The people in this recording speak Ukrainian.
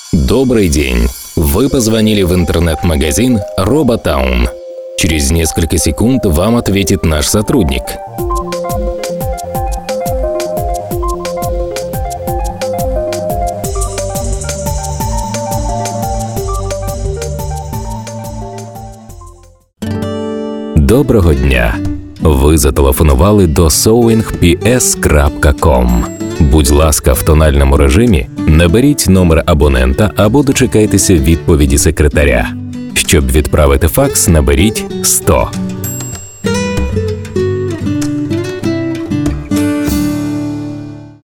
Добрый день. Вы позвонили в интернет-магазин Роботаун. Через несколько секунд вам ответит наш сотрудник. Доброго дня! Ви зателефонували до sewingps.com. Будь ласка, в тональному режимі наберіть номер абонента або дочекайтеся відповіді секретаря. Щоб відправити факс, наберіть 100.